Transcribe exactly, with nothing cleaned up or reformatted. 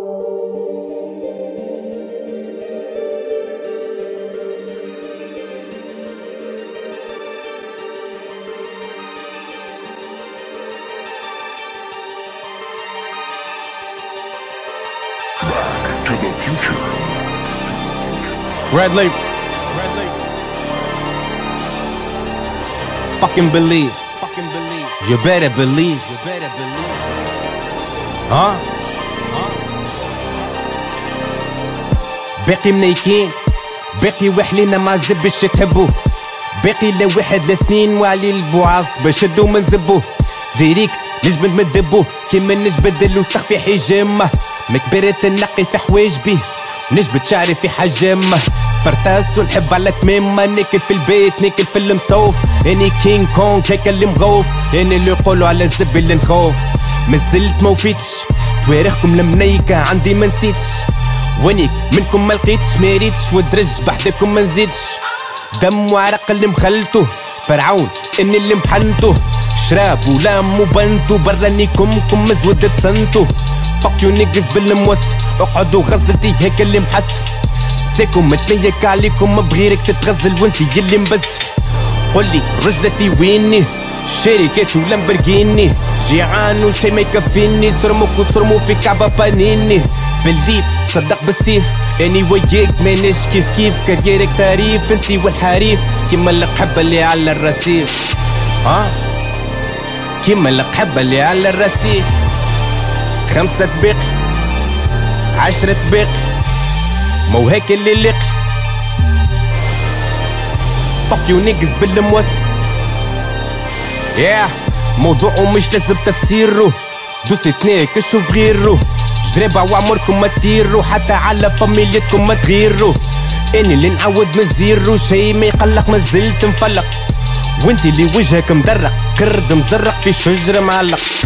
To the future. Red Lake. Red Lake. Fucking believe. Fucking believe. You better believe. You better believe. Huh? Huh? باقي منيكين، باقي وحلينا مع الزب باش تحبوه، باقي لا واحد لا اثنين وعلي البوعاص باش شدو من زبوه، ديريكس نجبد مدبوه كيما نجبد الوسخ في حجامه، مكبرة النقي في حوايج بيه نجبد شعري في حجامه، فرتاس ونحب على تمامه، ناكل في البيت ناكل في المصوف، اني كينج كونغ هيك اللي مغوف، اني اللي يقولوا على الزب اللي نخوف، مازلت موفيتش تواريخكم المنيكة عندي ما نسيتش، وانيك منكم ما لقيتش ما ريتش ودرج بحدكم ما نزيدش، دم وعرق اللي مخلته فرعون اني اللي محنته، شراب ولام وبنتو براني كمكم مزود تسنتو، فك يو نيجز بالموس اقعدوا غزلتي هيك اللي محس، ساكم متنيك عليكم بغيرك تتغزل وانتي يلي مبزل، قولي رجلتي ويني شركات ولامبرجيني، جيعان وشي ما يكفيني، صرموك وصرمو في كعبة بانيني، بالليف صدق بالسيف اني وياك ماناش كيف كيف، كاريرك تعريف انتي والحريف كيما القحبة اللي على الرصيف، ها كيما القحبة اللي على الرصيف، خمسة باقي عشرة باقي مو هيك اللي لقي، فك يو نيجز بالموس، ياه موضوعه مش لازم تفسيره، دوس اتنين كشوف غيره، جريبة وعمركم ما تطيروا، حتى على فاميليتكم ما تغيروا، اني اللي نعود من الزيرو، شي ما يقلق مازلت مفلق، وانتي اللي وجهك مدرق كرد مزرق في شجرة معلق.